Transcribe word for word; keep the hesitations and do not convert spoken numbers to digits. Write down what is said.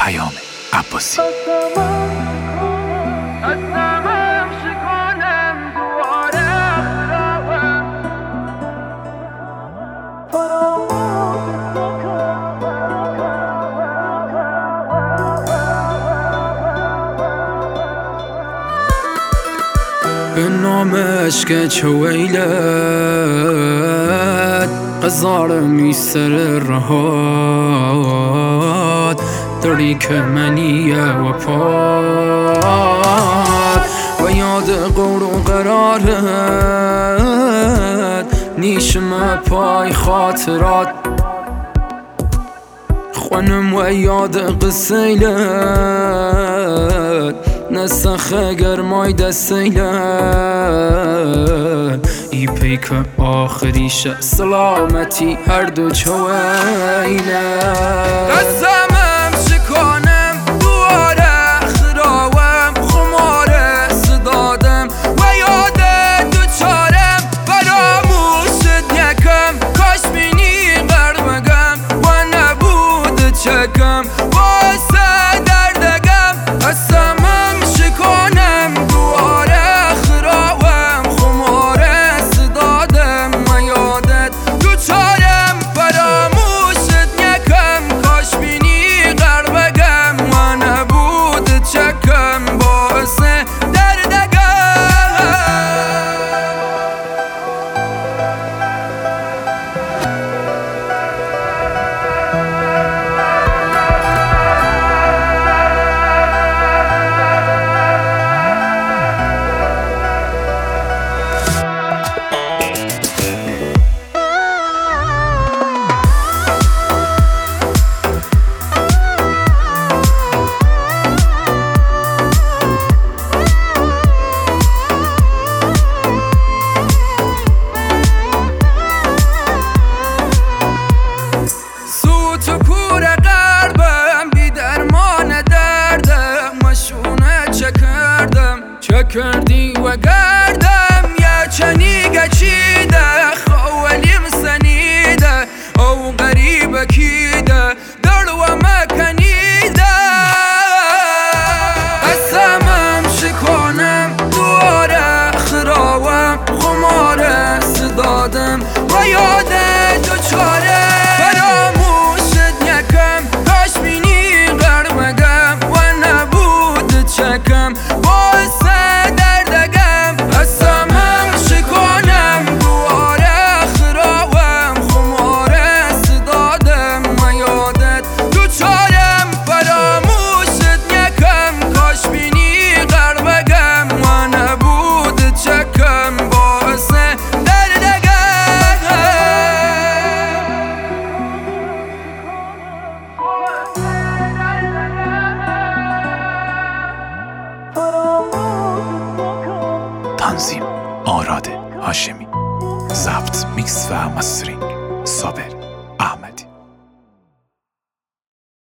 پیام عباسی. به نام عشق چویلت قزار میسر رهاد داری که منیه و پاد و یاد قور و قرارت نیشم پای خاطرات خونم و یاد قسیلت نسخ گرمای دستیلت ای پیک آخریش سلامتی هر دو چویلت قسمم شکانم دواره خراوم خماره صدادم و یاد دو چارم فراموشت یکم کاش بینی غرمگم و نبود چکم واسه دردگم قسمم شکانم دواره خراوم خماره صدادم و یادت دو چارم فراموشت یکم کاش بینی غربگم و نبود چکم باعث تو کور قلبم بی درمان دردم مشونه چه کردم چه کردی و گردم یه چنی گچیده خوالیم سنیده او غریب کیده در و مکنیده قسمم شکانم دواره خراوم خماره صدادم و یاده دو چاره چکم باعث دردگم قسمم شکانم دواره خراوم خماره صدادم و یادت دو چارم فراموشت یکم کاش بینی غربگم و نبود چکم باعث تنظیم آراد هاشمی، ضبط میکس و مسترینگ صابر.